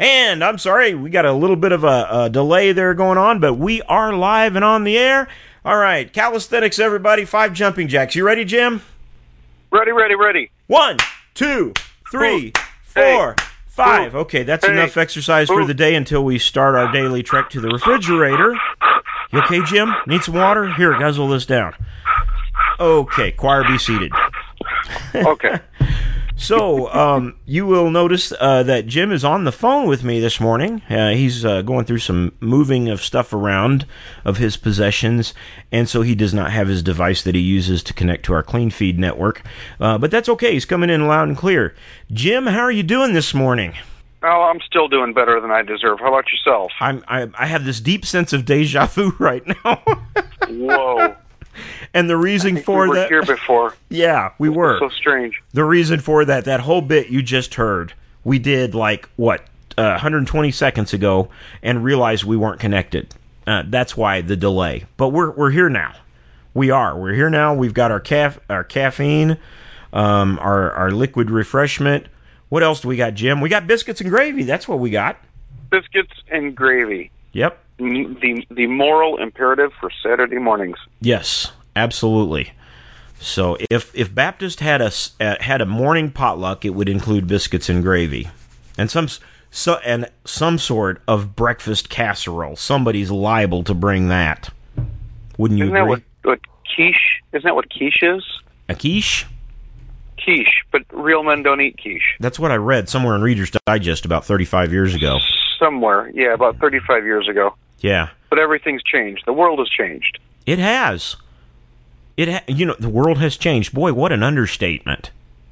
And I'm sorry, we got a little bit of a delay there going on, but we are live and on the air. All right, calisthenics, everybody. 5 jumping jacks. You ready, Jim? Ready. 1, 2, 3, 4, 5. Okay, that's enough exercise for the day until we start our daily trek to the refrigerator. You okay, Jim? Need some water? Here, guzzle this down. Okay, choir, be seated. Okay. So, you will notice that Jim is on the phone with me this morning. He's going through some moving of stuff around of his possessions, and so he does not have his device that he uses to connect to our Clean Feed network. But that's okay. He's coming in loud and clear. Jim, how are you doing this morning? Oh, I'm still doing better than I deserve. How about yourself? I have this deep sense of deja vu right now. Whoa. And the reason for we were that... here before. Yeah, we were. So strange. The reason for that whole bit you just heard, we did 120 seconds ago and realized we weren't connected. That's why the delay. But we're here now. We're here now. We've got our caffeine, our liquid refreshment. What else do we got, Jim? We got biscuits and gravy. That's what we got. Biscuits and gravy. Yep. The moral imperative for Saturday mornings. Yes, absolutely. So if Baptist had a morning potluck, it would include biscuits and gravy, and some sort of breakfast casserole. Somebody's liable to bring that. Wouldn't you agree? Isn't that what quiche is? A quiche? Quiche, but real men don't eat quiche. That's what I read somewhere in Reader's Digest about 35 years ago. Somewhere, yeah, about 35 years ago. Yeah. But everything's changed. The world has changed. It has. The world has changed. Boy, what an understatement.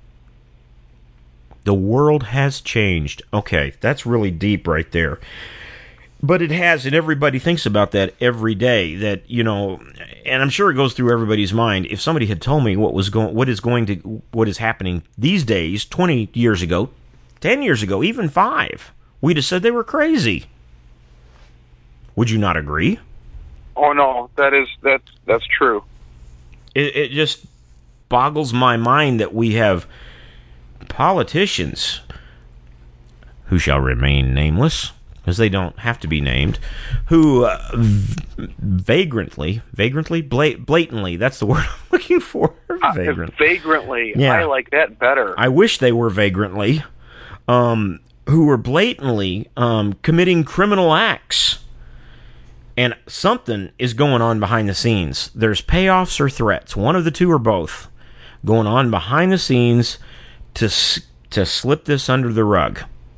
The world has changed. Okay, that's really deep right there. But it has, and everybody thinks about that every day. That, and I'm sure it goes through everybody's mind. If somebody had told me what is happening these days, 20 years ago, 10 years ago, even 5, we'd have said they were crazy. Would you not agree? Oh no, that's true. It just boggles my mind that we have politicians who shall remain nameless, because they don't have to be named, who blatantly, that's the word I'm looking for. Vagrantly. Yeah. I like that better. I wish they were vagrantly, who were blatantly committing criminal acts. And something is going on behind the scenes. There's payoffs or threats, one of the two or both, going on behind the scenes to slip this under the rug.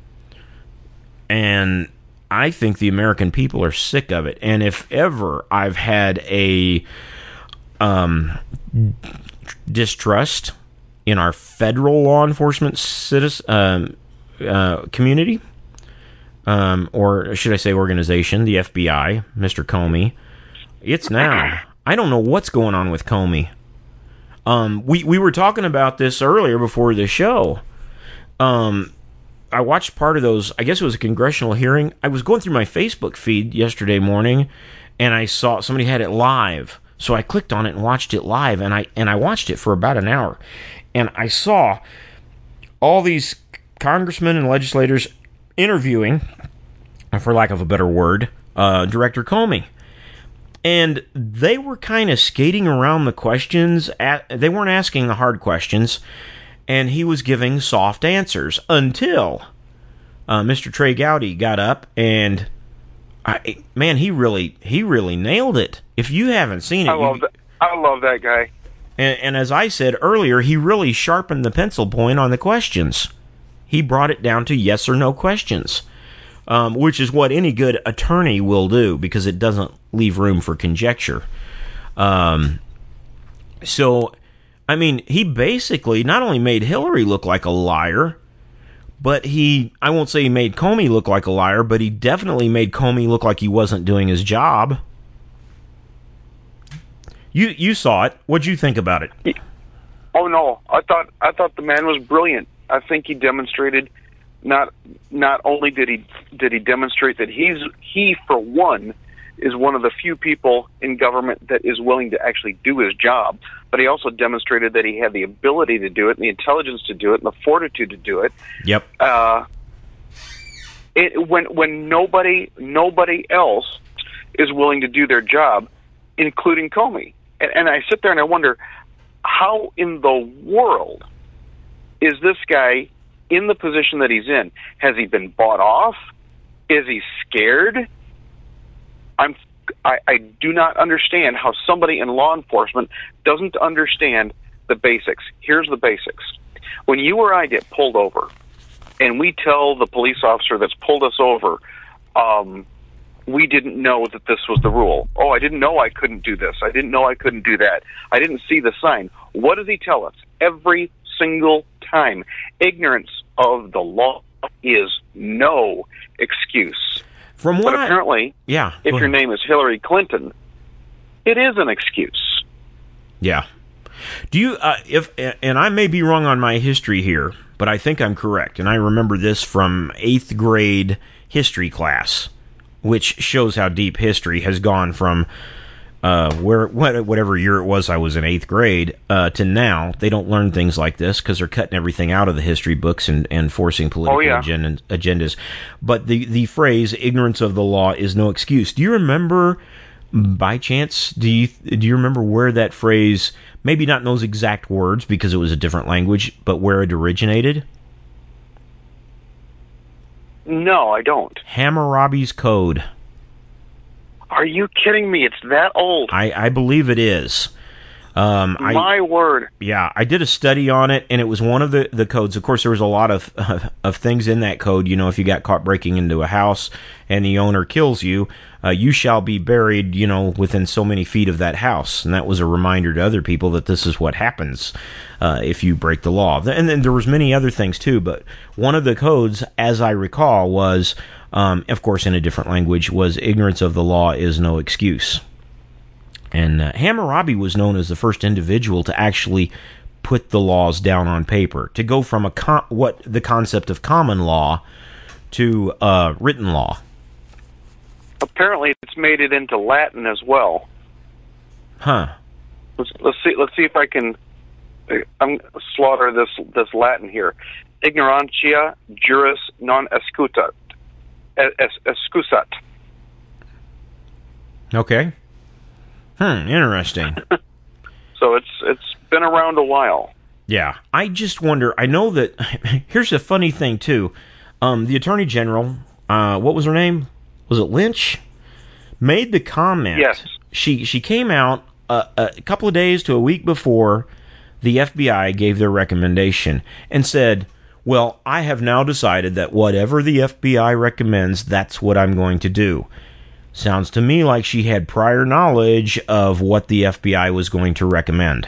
And I think the American people are sick of it. And if ever I've had a distrust in our federal law enforcement community, or should I say organization, the FBI, Mr. Comey, it's now. I don't know what's going on with Comey. We were talking about this earlier before the show. I watched part of those, I guess it was a congressional hearing. I was going through my Facebook feed yesterday morning, and I saw somebody had it live. So I clicked on it and watched it live, and I watched it for about an hour. And I saw all these congressmen and legislators interviewing, for lack of a better word, Director Comey. And they were kind of skating around the questions. They weren't asking the hard questions, and he was giving soft answers until Mr. Trey Gowdy got up, and he really nailed it. If you haven't seen it, I love that guy. And as I said earlier, he really sharpened the pencil point on the questions. He brought it down to yes or no questions, which is what any good attorney will do, because it doesn't leave room for conjecture. He basically not only made Hillary look like a liar, but I won't say he made Comey look like a liar, but he definitely made Comey look like he wasn't doing his job. You saw it. What'd you think about it? Oh no, I thought the man was brilliant. I think he demonstrated not only did he demonstrate that he for one is one of the few people in government that is willing to actually do his job, but he also demonstrated that he had the ability to do it, and the intelligence to do it, and the fortitude to do it. Yep. when nobody else is willing to do their job, including Comey. And I sit there and I wonder, how in the world is this guy in the position that he's in? Has he been bought off? Is he scared? I do not understand how somebody in law enforcement doesn't understand the basics. Here's the basics. When you or I get pulled over, and we tell the police officer that's pulled us over, we didn't know that this was the rule. Oh, I didn't know I couldn't do this. I didn't know I couldn't do that. I didn't see the sign. What does he tell us? Every single time. Ignorance of the law is no excuse. But apparently, if your name is Hillary Clinton, it is an excuse. Yeah. Do you, and I may be wrong on my history here, but I think I'm correct, and I remember this from 8th grade history class, which shows how deep history has gone from whatever year it was I was in 8th grade to now. They don't learn things like this because they're cutting everything out of the history books and forcing political agendas. But the phrase "ignorance of the law is no excuse." Do you remember, by chance, do you remember where that phrase, maybe not in those exact words because it was a different language, but where it originated? No, I don't. Hammurabi's Code. Are you kidding me? It's that old. I believe it is. My word. Yeah, I did a study on it, and it was one of the codes. Of course, there was a lot of things in that code. You know, if you got caught breaking into a house and the owner kills you, you shall be buried, you know, within so many feet of that house. And that was a reminder to other people that this is what happens if you break the law. And then there was many other things, too. But one of the codes, as I recall, was, of course, in a different language, was ignorance of the law is no excuse. And Hammurabi was known as the first individual to actually put the laws down on paper, to go from the concept of common law to written law. Apparently, it's made it into Latin as well. Huh. Let's see if I can slaughter this Latin here. Ignorantia juris non excusat. Okay. Interesting. So it's been around a while. Yeah, I just wonder. I know that. Here's the funny thing too. The Attorney General, what was her name? Was it Lynch? Made the comment. Yes. She came out a couple of days to a week before the FBI gave their recommendation and said, "Well, I have now decided that whatever the FBI recommends, that's what I'm going to do." Sounds to me like she had prior knowledge of what the FBI was going to recommend.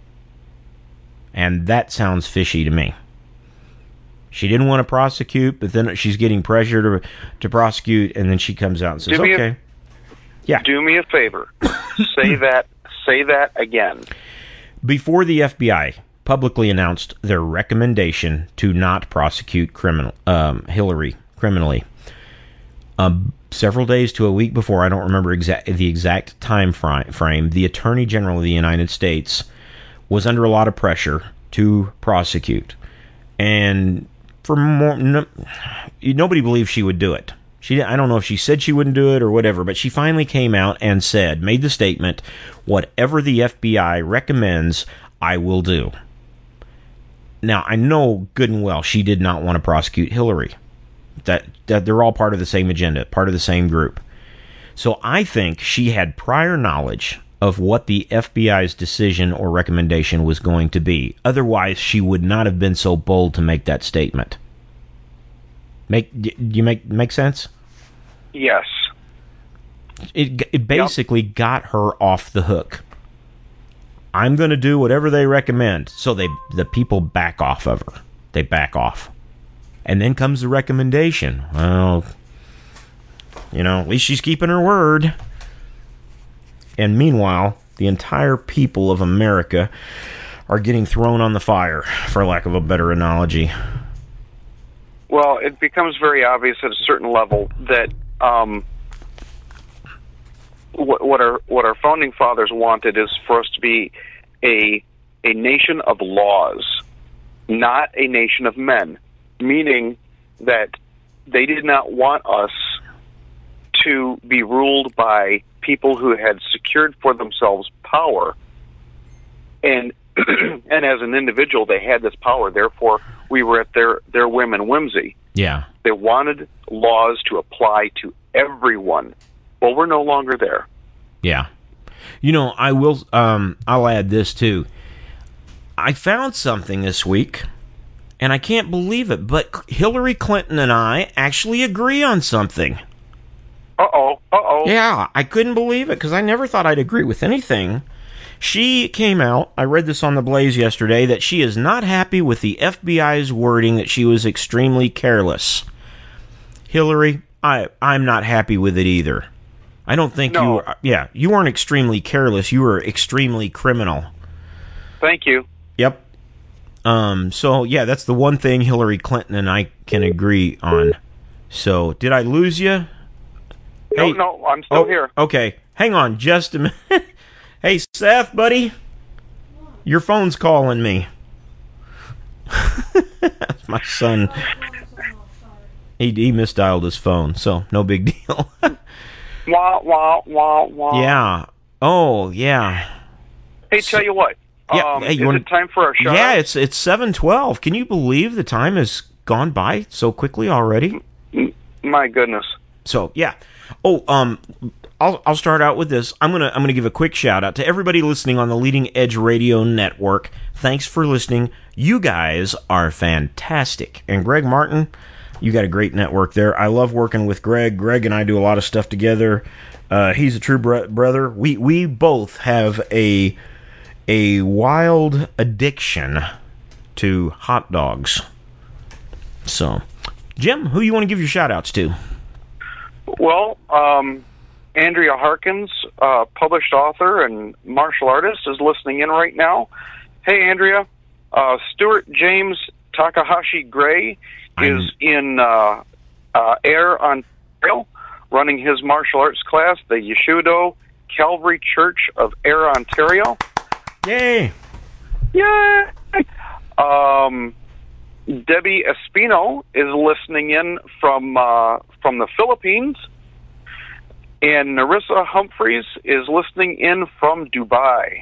And that sounds fishy to me. She didn't want to prosecute, but then she's getting pressure to prosecute, and then she comes out and says, okay. Yeah. Do me a favor. Say that again. Before the FBI publicly announced their recommendation to not prosecute Hillary criminally, several days to a week before, I don't remember the exact time frame, the Attorney General of the United States was under a lot of pressure to prosecute. And for nobody believed she would do it. I don't know if she said she wouldn't do it or whatever, but she finally came out and made the statement, whatever the FBI recommends, I will do. Now, I know good and well she did not want to prosecute Hillary. That they're all part of the same agenda, part of the same group. So I think she had prior knowledge of what the FBI's decision or recommendation was going to be. Otherwise, she would not have been so bold to make that statement. Make sense? Yes. It basically got her off the hook. I'm going to do whatever they recommend. So the people back off of her. They back off. And then comes the recommendation. Well, at least she's keeping her word. And meanwhile, the entire people of America are getting thrown on the fire, for lack of a better analogy. Well, it becomes very obvious at a certain level that what our founding fathers wanted is for us to be a nation of laws, not a nation of men. Meaning that they did not want us to be ruled by people who had secured for themselves power, and and as an individual they had this power, therefore we were at their whim and whimsy. Yeah. They wanted laws to apply to everyone. Well, we're no longer there. Yeah. You know, I'll add this too. I found something this week, and I can't believe it, but Hillary Clinton and I actually agree on something. Uh-oh. Yeah, I couldn't believe it, because I never thought I'd agree with anything. She came out, I read this on The Blaze yesterday, that she is not happy with the FBI's wording that she was extremely careless. Hillary, I'm not happy with it either. I don't think you were, you weren't extremely careless, you were extremely criminal. Thank you. Yep. So, yeah, that's the one thing Hillary Clinton and I can agree on. So, did I lose you? No, I'm still here. Okay, hang on just a minute. Hey, Seth, buddy. Your phone's calling me. That's my son. He misdialed his phone, so no big deal. Wah, wah, wah, wah. Yeah. Oh, yeah. Hey, tell you what. Yeah. Hey, is it time for our show? Yeah, it's 7:12. Can you believe the time has gone by so quickly already? My goodness. So, yeah. Oh, I'll start out with this. I'm gonna give a quick shout out to everybody listening on the Leading Edge Radio Network. Thanks for listening. You guys are fantastic. And Greg Martin, you got a great network there. I love working with Greg. Greg and I do a lot of stuff together. He's a true brother. We both have a wild addiction to hot dogs. So, Jim, who you want to give your shout outs to? Well, Andrea Harkins, published author and martial artist, is listening in right now. Hey, Andrea. Stuart James Takahashi Gray is in Ayr, Ontario, running his martial arts class, the Yeshudo Calvary Church of Ayr, Ontario. Yay! Yay! Debbie Espino is listening in from the Philippines, and Narissa Humphreys is listening in from Dubai.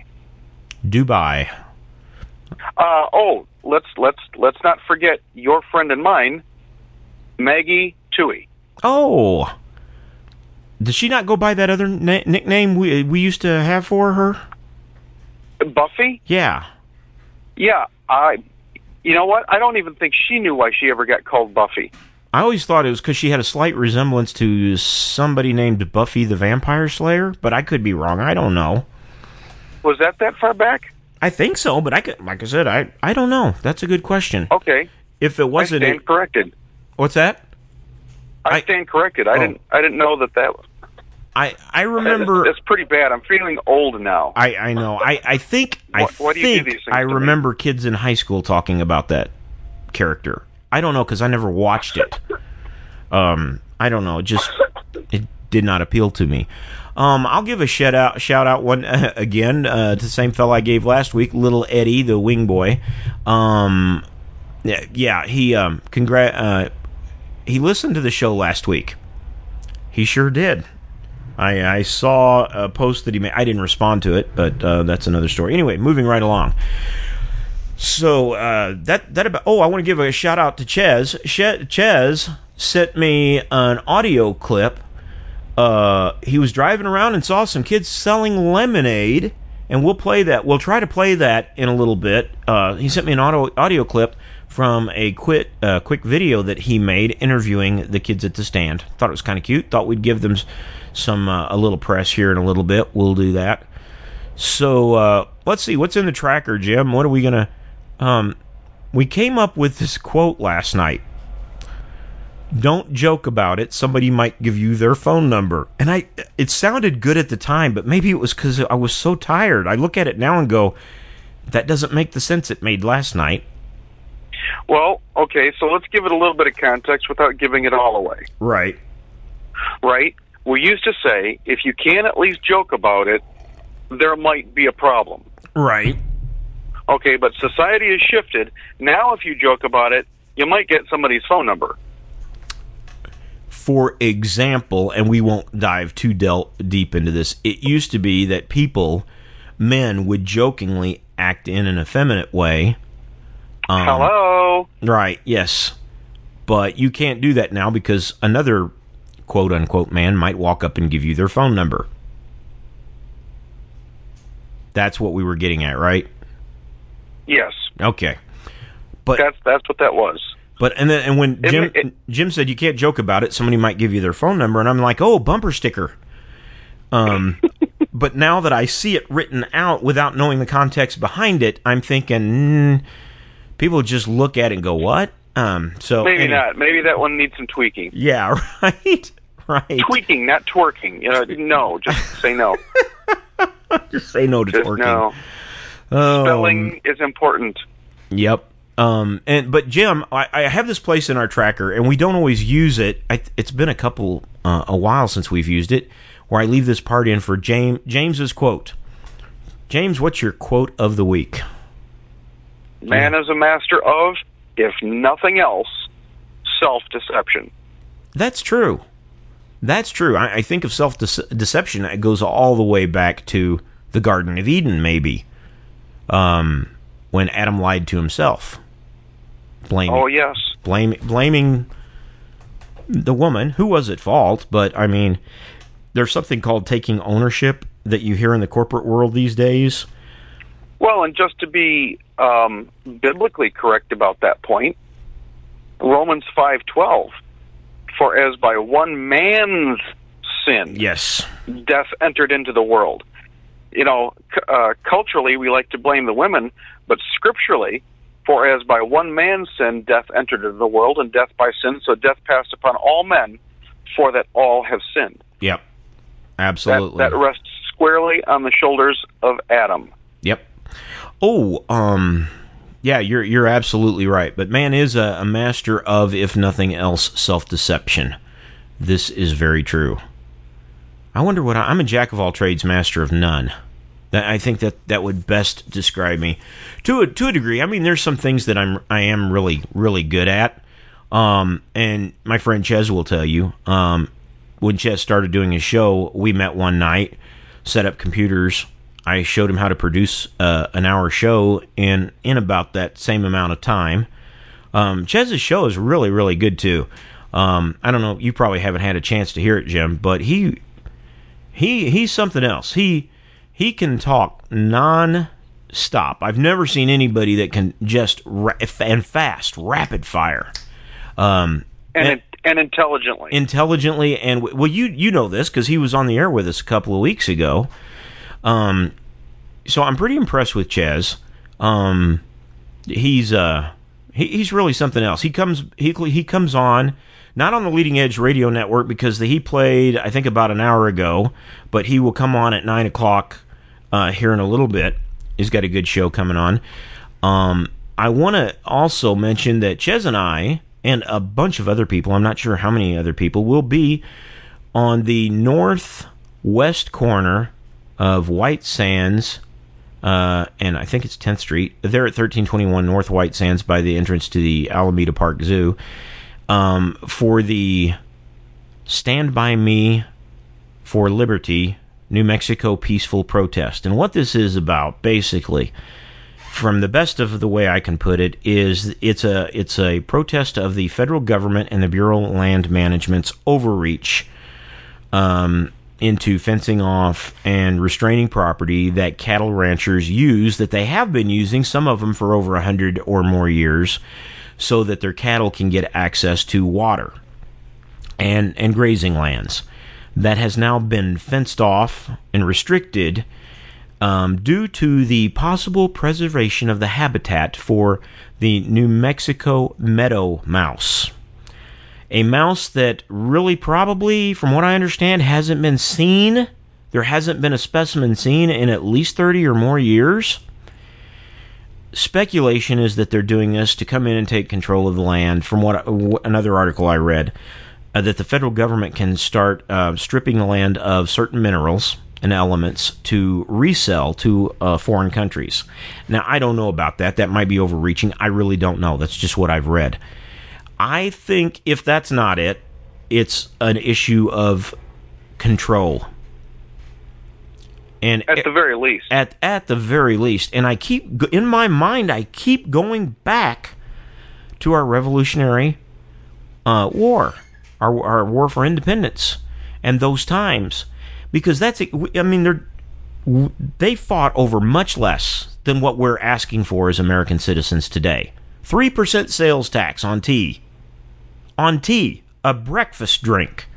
Let's not forget your friend and mine, Maggie Tui. Oh, does she not go by that other nickname we used to have for her? Buffy? Yeah. Yeah, you know what? I don't even think she knew why she ever got called Buffy. I always thought it was because she had a slight resemblance to somebody named Buffy the Vampire Slayer, but I could be wrong. I don't know. Was that far back? I think so, but like I said, I don't know. That's a good question. Okay. If it wasn't, I stand corrected. What's that? I stand corrected. I didn't know that was. I remember. It's pretty bad. I'm feeling old now. I know. I think why do you do these things I to remember kids in high school talking about that character. I don't know because I never watched it. I don't know. It did not appeal to me. I'll give a shout out one again to the same fella I gave last week, Little Eddie, the wing boy. He listened to the show last week. He sure did. I saw a post that he made. I didn't respond to it, but that's another story. Anyway, moving right along. So I want to give a shout out to Ches. Ches sent me an audio clip. He was driving around and saw some kids selling lemonade, and we'll play that. We'll try to play that in a little bit. He sent me an audio clip from a quick video that he made interviewing the kids at the stand. Thought it was kind of cute. Thought we'd give them some a little press here in a little bit. We'll do that. So let's see what's in the tracker, Jim. What are we gonna? We came up with this quote last night. Don't joke about it. Somebody might give you their phone number. And it sounded good at the time, but maybe it was because I was so tired. I look at it now and go, that doesn't make the sense it made last night. Well, okay, so let's give it a little bit of context without giving it all away. Right. Right? We used to say, if you can't at least joke about it, there might be a problem. Right. Okay, but society has shifted. Now if you joke about it, you might get somebody's phone number. for example, and we won't dive too deep into this, it used to be that men would jokingly act in an effeminate way. Hello? Right, yes. But you can't do that now because another quote-unquote man might walk up and give you their phone number. That's what we were getting at, right? Yes. Okay. But that's what that was. But and when Jim said you can't joke about it, somebody might give you their phone number, and I'm like, oh, bumper sticker. But now that I see it written out without knowing the context behind it, I'm thinking people just look at it and go, what? So maybe anyway. not. Maybe that one needs some tweaking. Yeah, right. Tweaking, not twerking. No, just say no. Just say no to twerking. No. Spelling is important. Yep. But Jim, I have this place in our tracker, and we don't always use it. It's been a while since we've used it, where I leave this part in for James's quote. James, what's your quote of the week? Man is a master of, if nothing else, self-deception. That's true. That's true. I think of self-deception, it goes all the way back to the Garden of Eden, maybe, when Adam lied to himself. Blaming the woman, who was at fault, but, I mean, there's something called taking ownership that you hear in the corporate world these days. Well, and just to be biblically correct about that point, Romans 5:12, for as by one man's sin, yes, death entered into the world. Culturally, we like to blame the women, but scripturally, for as by one man's sin, death entered into the world, and death by sin, so death passed upon all men, for that all have sinned. Yep, absolutely. That rests squarely on the shoulders of Adam. Yep. Oh, yeah, you're absolutely right. But man is a master of, if nothing else, self-deception. This is very true. I wonder what I'm a jack of all trades, master of none. I think that would best describe me to a degree. I mean, there's some things that I am really, really good at. And my friend Ches will tell you, when Ches started doing his show, we met one night, set up computers. I showed him how to produce an hour show in about that same amount of time. Chez's show is really, really good too. I don't know, you probably haven't had a chance to hear it, Jim, but he's something else. He can talk non-stop. I've never seen anybody that can just fast, rapid fire. And intelligently, and well, you know this because he was on the air with us a couple of weeks ago. So I'm pretty impressed with Ches. He's really something else. He comes on, not on the Leading Edge Radio Network because he played, I think, about an hour ago, but he will come on at 9 o'clock here in a little bit. He's got a good show coming on. I want to also mention that Ches and I, and a bunch of other people, I'm not sure how many other people, will be on the northwest corner of White Sands, and I think it's 10th Street. They're at 1321 North White Sands by the entrance to the Alameda Park Zoo, for the Stand By Me for Liberty New Mexico Peaceful Protest. And what this is about, basically, from the best of the way I can put it, is it's a protest of the federal government and the Bureau of Land Management's overreach into fencing off and restraining property that cattle ranchers use, that they have been using, some of them for over 100 or more years, so that their cattle can get access to water and grazing lands. That has now been fenced off and restricted due to the possible preservation of the habitat for the New Mexico meadow mouse. A mouse that really probably, from what I understand, hasn't been seen. There hasn't been a specimen seen in at least 30 or more years. Speculation is that they're doing this to come in and take control of the land. From another article I read, that the federal government can start stripping the land of certain minerals and elements to resell to foreign countries. Now, I don't know about that. That might be overreaching. I really don't know. That's just what I've read. I think if that's not it, it's an issue of control. And at the very least. At the very least. And I keep, in my mind, I keep going back to our Revolutionary War, our War for Independence, and those times. Because that's, I mean, they fought over much less than what we're asking for as American citizens today. 3% sales tax on tea. On tea, a breakfast drink.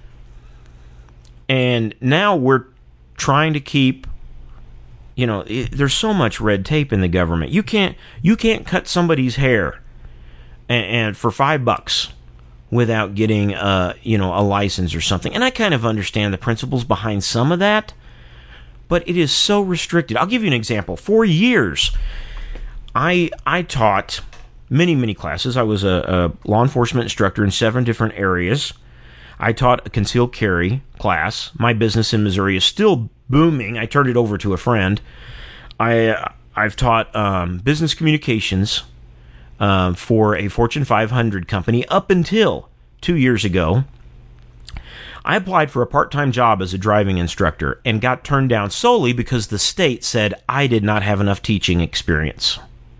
And now we're trying to keep, there's so much red tape in the government. You can't cut somebody's hair and for $5 without getting a license or something. And I kind of understand the principles behind some of that, but it is so restricted. I'll give you an example. For years, I taught many classes. I was a law enforcement instructor in 7 different areas. I taught a concealed carry class. My business in Missouri is still booming. I turned it over to a friend. I've taught business communications for a Fortune 500 company up until 2 years ago. I applied for a part-time job as a driving instructor and got turned down solely because the state said I did not have enough teaching experience.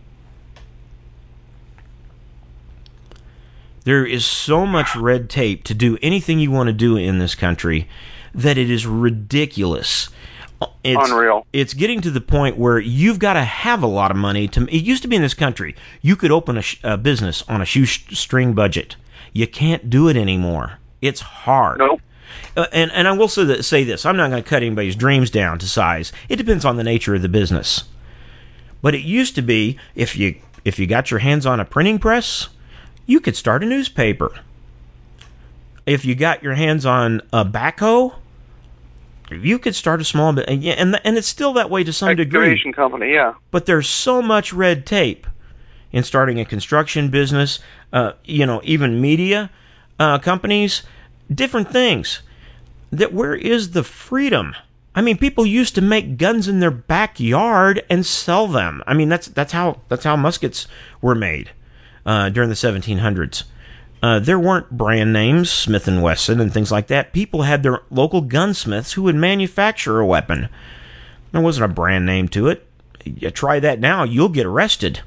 There is so much red tape to do anything you want to do in this country that it is ridiculous. It's unreal. It's getting to the point where you've got to have a lot of money. It used to be in this country, you could open a business on a shoestring budget. You can't do it anymore. It's hard. Nope. And I will say this. I'm not going to cut anybody's dreams down to size. It depends on the nature of the business. But it used to be, if you got your hands on a printing press, you could start a newspaper. If you got your hands on a backhoe, you could start a small bit, and it's still that way to some degree. Excavation company, yeah. But there's so much red tape in starting a construction business, even media companies, different things. That where is the freedom? I mean, people used to make guns in their backyard and sell them. I mean, that's how muskets were made. During the 1700s. There weren't brand names, Smith & Wesson and things like that. People had their local gunsmiths who would manufacture a weapon. There wasn't a brand name to it. You try that now, you'll get arrested.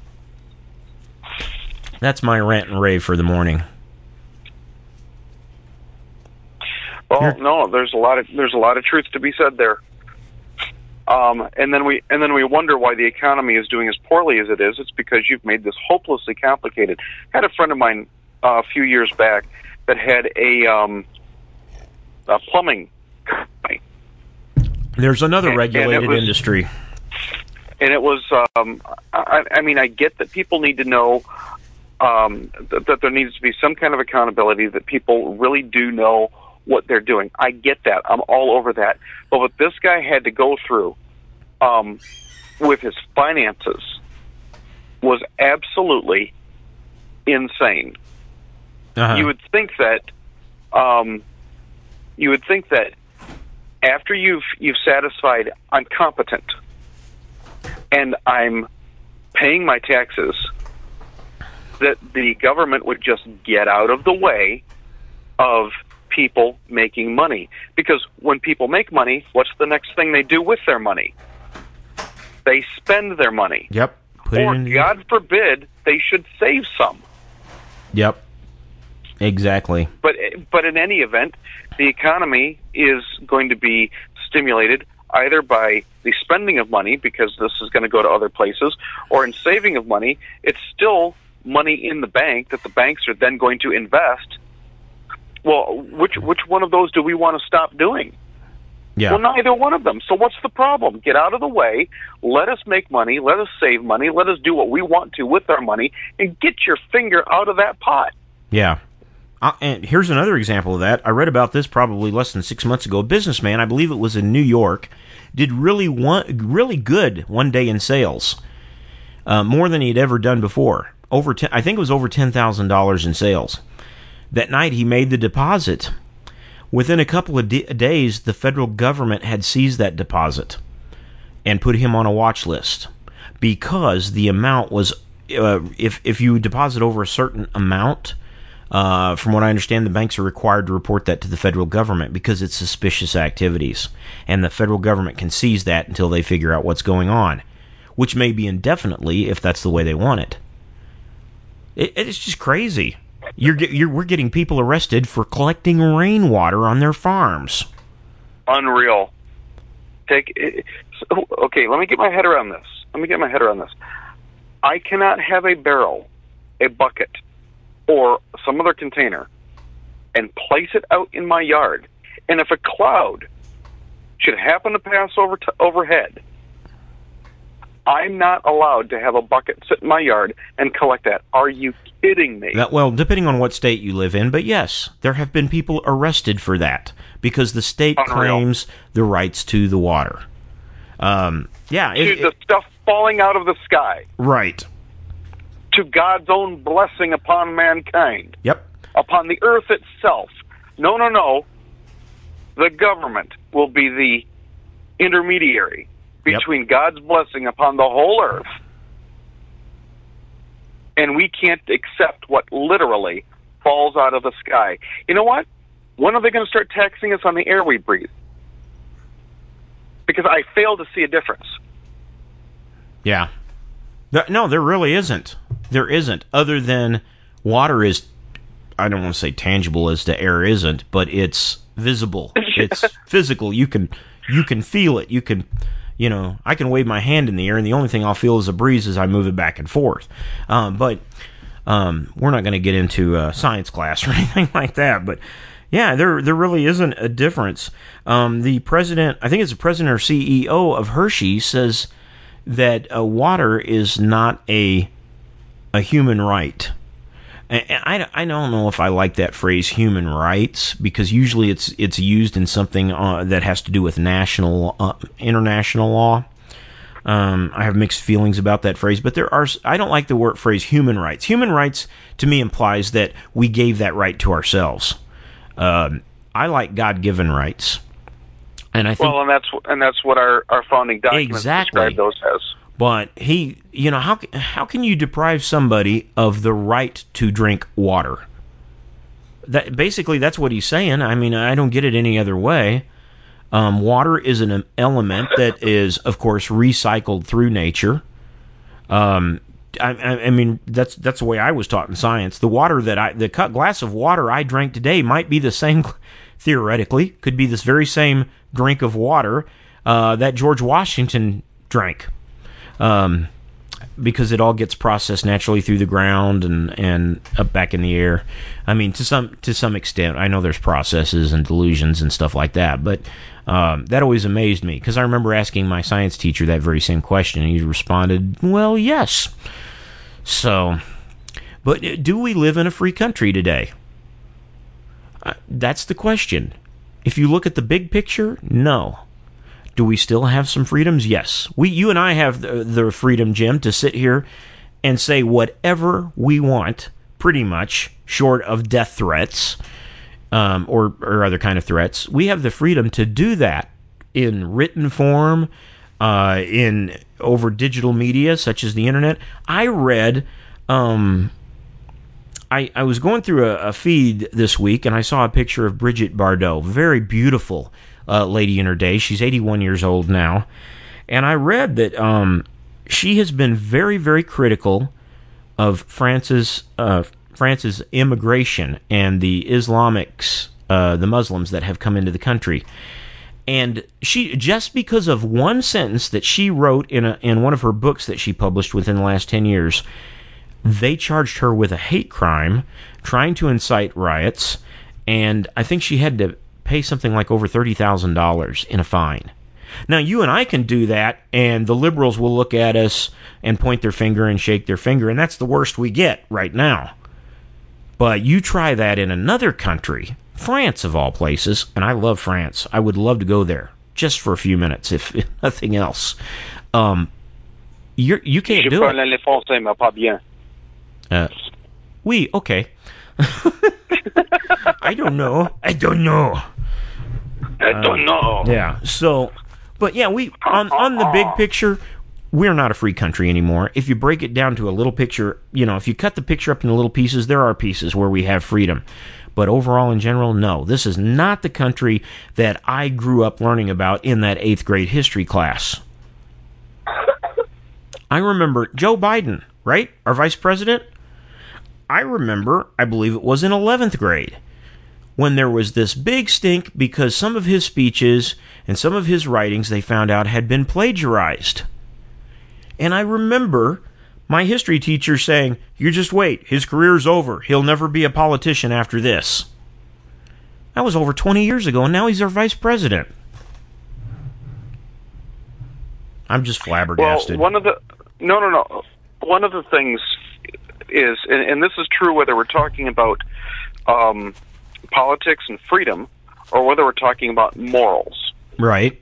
That's my rant and rave for the morning. Well, no, there's a lot of truth to be said there. And then we wonder why the economy is doing as poorly as it is. It's because you've made this hopelessly complicated. I had a friend of mine a few years back that had a plumbing company. There's another regulated industry. And it was, I mean, I get that people need to know that there needs to be some kind of accountability, that people really do know what they're doing. I get that. I'm all over that. But what this guy had to go through with his finances was absolutely insane. Uh-huh. You would think that after you've satisfied I'm competent and I'm paying my taxes, that the government would just get out of the way of people making money. Because when people make money, what's the next thing they do with their money? They spend their money. Yep. Or, God forbid, they should save some. Yep. Exactly. But in any event, the economy is going to be stimulated either by the spending of money, because this is going to go to other places, or in saving of money. It's still money in the bank that the banks are then going to invest. Well, which one of those do we want to stop doing? Yeah. Well, neither one of them. So what's the problem? Get out of the way. Let us make money. Let us save money. Let us do what we want to with our money, and get your finger out of that pot. Yeah. And here's another example of that. I read about this probably less than 6 months ago. A businessman, I believe it was in New York, did really good one day in sales, more than he'd ever done before. I think it was over $10,000 in sales. That night he made the deposit. Within a couple of days, the federal government had seized that deposit and put him on a watch list, because the amount was, if you deposit over a certain amount, From what I understand, the banks are required to report that to the federal government because it's suspicious activities. And the federal government can seize that until they figure out what's going on, which may be indefinitely if that's the way they want it. It's just crazy. We're getting people arrested for collecting rainwater on their farms. Unreal. Okay, let me get my head around this. I cannot have a barrel, a bucket, or some other container and place it out in my yard. And if a cloud should happen to pass overhead, I'm not allowed to have a bucket sit in my yard and collect that. Are you kidding me? Well, depending on what state you live in, but yes, there have been people arrested for that because the state claims the rights to the water. The stuff falling out of the sky. Right. To God's own blessing upon mankind. Yep. Upon the earth itself. No. The government will be the intermediary between God's blessing upon the whole earth, and we can't accept what literally falls out of the sky. You know what? When are they going to start taxing us on the air we breathe? Because I fail to see a difference. Yeah. No, there really isn't. There isn't. Other than water is, I don't want to say tangible as the air isn't, but it's visible. It's physical. You can feel it. You can, I can wave my hand in the air, and the only thing I'll feel is a breeze as I move it back and forth. But we're not going to get into science class or anything like that. But yeah, there really isn't a difference. The president, I think it's the president or CEO of Hershey, says that water is not a human right. And I don't know if I like that phrase, human rights, because usually it's used in something that has to do with international law. I have mixed feelings about that phrase, but I don't like the phrase human rights. Human rights to me implies that we gave that right to ourselves. I like God-given rights, and I think and that's what our founding documents describe those as. But how can you deprive somebody of the right to drink water? That's what he's saying. I mean, I don't get it any other way. Water is an element that is, of course, recycled through nature. I mean, that's the way I was taught in science. The water the glass of water I drank today might be the same, theoretically, could be this very same drink of water that George Washington drank. Because it all gets processed naturally through the ground and up back in the air. I mean, to some extent, I know there's processes and dilutions and stuff like that, but that always amazed me, because I remember asking my science teacher that very same question, and he responded, well, yes. So, but do we live in a free country today? That's the question. If you look at the big picture, no. Do we still have some freedoms? Yes. You and I have the freedom, Jim, to sit here and say whatever we want, pretty much, short of death threats or other kind of threats. We have the freedom to do that in written form, over digital media, such as the internet. I read... I was going through a feed this week, and I saw a picture of Brigitte Bardot, very beautiful lady in her day. She's 81 years old now. And I read that she has been very, very critical of France's immigration and the Islamics, the Muslims that have come into the country. And she, just because of one sentence that she wrote in one of her books that she published within the last 10 years, they charged her with a hate crime, trying to incite riots, and I think she had to pay something like over $30,000 in a fine. Now, you and I can do that, and the liberals will look at us and point their finger and shake their finger, and that's the worst we get right now. But you try that in another country, France of all places, and I love France. I would love to go there, just for a few minutes, if nothing else. You can't do it. Je parle français, mais pas bien. Oui, okay. I don't know. Yeah. So, but yeah, we on the big picture, we're not a free country anymore. If you break it down to a little picture, if you cut the picture up into little pieces, there are pieces where we have freedom. But overall, in general, no. This is not the country that I grew up learning about in that 8th grade history class. I remember Joe Biden, right? Our vice president? I remember, I believe it was in 11th grade, when there was this big stink because some of his speeches and some of his writings, they found out, had been plagiarized. And I remember my history teacher saying, "You just wait, his career's over. He'll never be a politician after this." That was over 20 years ago, and now he's our vice president. I'm just flabbergasted. Well, no. One of the things is, and this is true whether we're talking about politics and freedom or whether we're talking about morals. Right.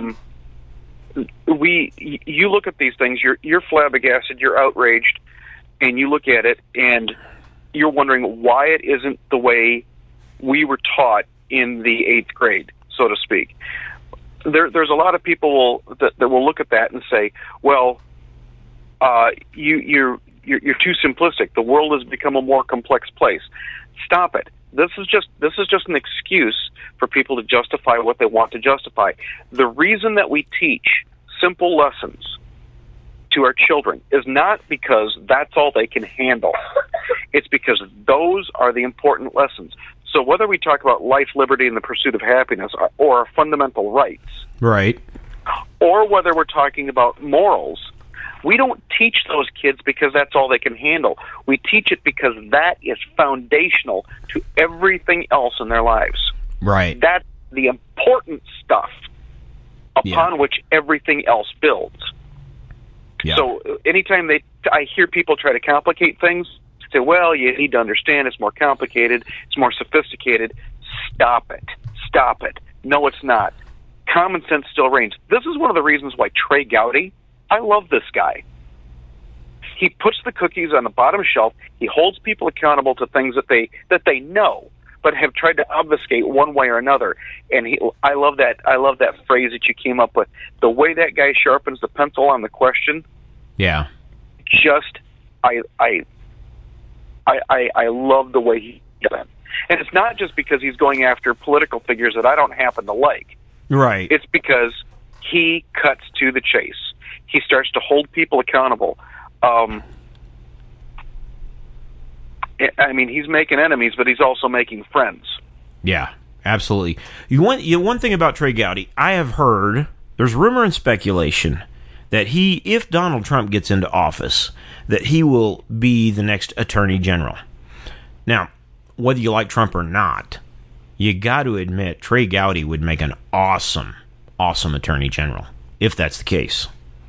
You look at these things, you're flabbergasted, you're outraged, and you look at it and you're wondering why it isn't the way we were taught in the 8th grade, so to speak. There's a lot of people that will look at that and say, well, you're too simplistic. The world has become a more complex place. Stop it. This is just an excuse for people to justify what they want to justify. The reason that we teach simple lessons to our children is not because that's all they can handle. It's because those are the important lessons. So whether we talk about life, liberty, and the pursuit of happiness or our fundamental rights, right, or whether we're talking about morals, we don't teach those kids because that's all they can handle. We teach it because that is foundational to everything else in their lives. Right. That's the important stuff upon which everything else builds. Yeah. So anytime I hear people try to complicate things, say, well, you need to understand it's more complicated, it's more sophisticated. Stop it. Stop it. No, it's not. Common sense still reigns. This is one of the reasons why Trey Gowdy, I love this guy. He puts the cookies on the bottom shelf. He holds people accountable to things that they know, but have tried to obfuscate one way or another. And I love that phrase that you came up with. The way that guy sharpens the pencil on the question. Yeah. Just I love the way he does it. And it's not just because he's going after political figures that I don't happen to like. Right. It's because he cuts to the chase. He starts to hold people accountable. I mean, he's making enemies, but he's also making friends. Yeah, absolutely. One thing about Trey Gowdy, I have heard, there's rumor and speculation that if Donald Trump gets into office, that he will be the next Attorney General. Now, whether you like Trump or not, you got to admit Trey Gowdy would make an awesome Attorney General, if that's the case.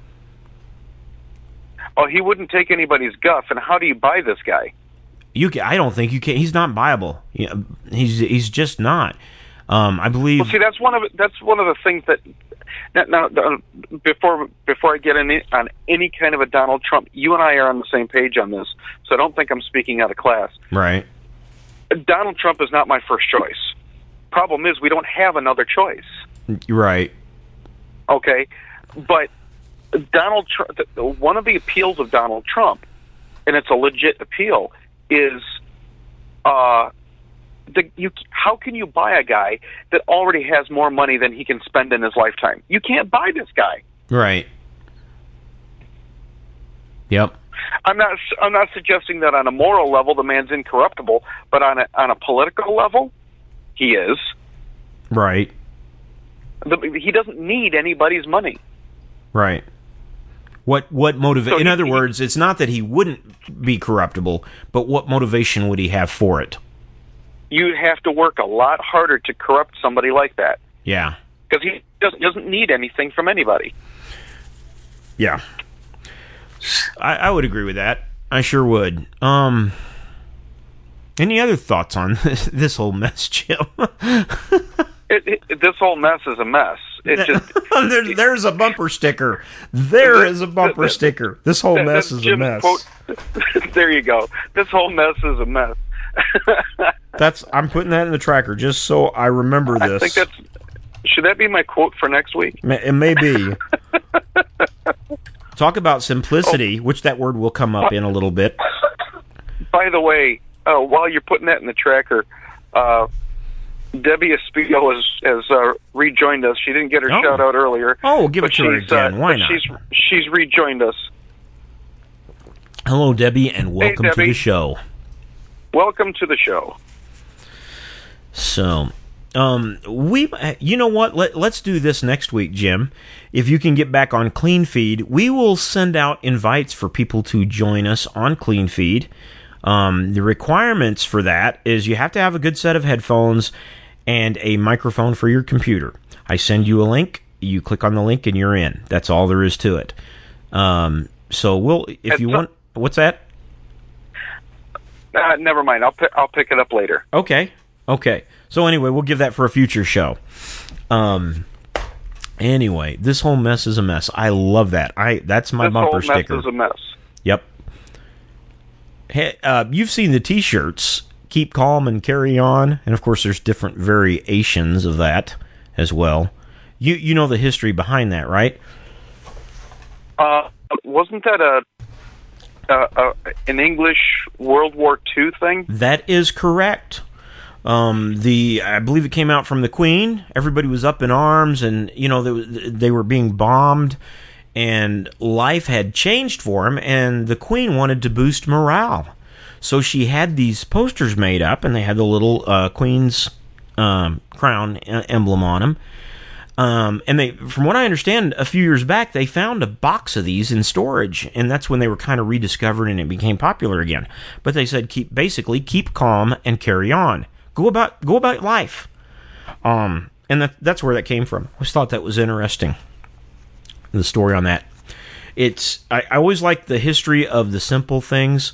Oh, he wouldn't take anybody's guff, and how do you buy this guy? I don't think you can. He's not buyable. He's just not. I believe. Well, see, that's one of the things that. Now, before I get on any kind of a Donald Trump, you and I are on the same page on this, so I don't think I'm speaking out of class. Right. Donald Trump is not my first choice. Problem is, we don't have another choice. Right. Okay, but Donald Trump. One of the appeals of Donald Trump, and it's a legit appeal, is how can you buy a guy that already has more money than he can spend in his lifetime? You can't buy this guy. Right. Yep. I'm not suggesting that on a moral level the man's incorruptible, but on a political level, he is. Right. He doesn't need anybody's money. Right. What motivation? In other words, it's not that he wouldn't be corruptible, but what motivation would he have for it? You'd have to work a lot harder to corrupt somebody like that. Yeah. Because he doesn't need anything from anybody. Yeah. I would agree with that. I sure would. Any other thoughts on this whole mess, Jim? This whole mess is a mess. It just there's a bumper sticker. There is a bumper sticker. This whole mess is a mess. Quote, there you go. This whole mess is a mess. I'm putting that in the tracker just so I remember this. I think should that be my quote for next week? It may be. Talk about simplicity, which that word will come up in a little bit. By the way, while you're putting that in the tracker, Debbie Espino has rejoined us. She didn't get her shout out earlier. Oh, we'll give it to her again. Why not? She's rejoined us. Hello, Debbie, and welcome to the show. Welcome to the show. So, you know what? Let's do this next week, Jim. If you can get back on CleanFeed, we will send out invites for people to join us on CleanFeed. The requirements for that is you have to have a good set of headphones and a microphone for your computer. I send you a link. You click on the link and you're in. That's all there is to it. So if you want, what's that? Never mind. I'll pick it up later. Okay. So anyway, we'll give that for a future show. Anyway, this whole mess is a mess. I love that. That's my bumper sticker. This whole mess is a mess. Yep. Hey, you've seen the T-shirts, Keep Calm and Carry On, and of course there's different variations of that as well. You know the history behind that, right? Wasn't that an English World War II thing? That is correct. I believe it came out from the Queen. Everybody was up in arms, and they were being bombed. And life had changed for him, and the Queen wanted to boost morale. So she had these posters made up, and they had the little Queen's crown emblem on them. And from what I understand, a few years back, they found a box of these in storage, and that's when they were kind of rediscovered, and it became popular again. But they said, keep calm and carry on. Go about life. And that's where that came from. I always thought that was interesting. The story on that. I always like the history of the simple things.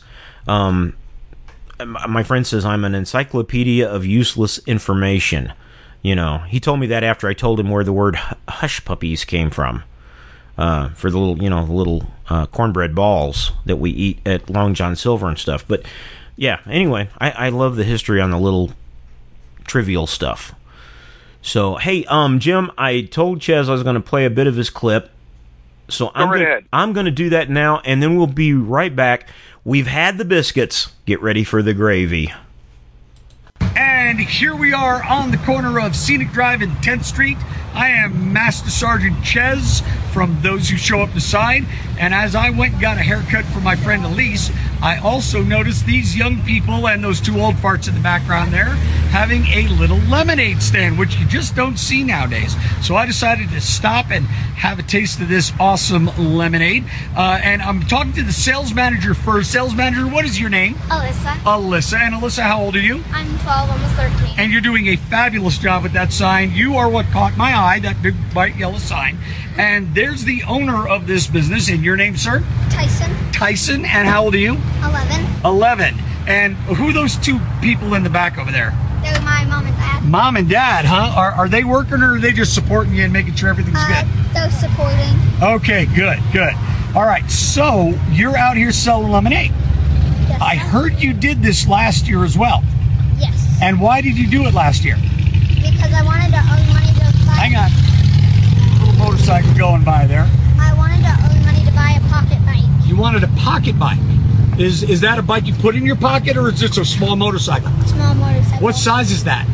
My friend says I'm an encyclopedia of useless information. He told me that after I told him where the word hush puppies came from. For the little cornbread balls that we eat at Long John Silver and stuff. But yeah, anyway, I love the history on the little trivial stuff. So hey, Jim, I told Ches I was going to play a bit of his clip. So I'm going to do that now, and then we'll be right back. We've had the biscuits. Get ready for the gravy. And here we are on the corner of Scenic Drive and 10th Street. I am Master Sergeant Ches from Those Who Show Up to Sign. And as I went and got a haircut for my friend Elise, I also noticed these young people and those two old farts in the background there having a little lemonade stand, which you just don't see nowadays. So I decided to stop and have a taste of this awesome lemonade. And I'm talking to the sales manager first. Sales manager, what is your name? Alyssa. Alyssa. And Alyssa, how old are you? I'm 12, almost 13. And you're doing a fabulous job with that sign. You are what caught my eye, that big bright yellow sign. And there's the owner of this business. And your name, sir? Tyson. Tyson. And how old are you? 11. 11. And who are those two people in the back over there? They're my mom and dad. Mom and dad, huh? Are they working, or are they just supporting you and making sure everything's good? They're supporting. Okay, good. All right, so you're out here selling lemonade. Yes, I heard you did this last year as well. Yes. And why did you do it last year? Because I wanted to earn money to buy... Hang on. A little motorcycle going by there. I wanted to earn money to buy a pocket bike. You wanted a pocket bike. Is that a bike you put in your pocket, or is this a small motorcycle? Small motorcycle. What size is that?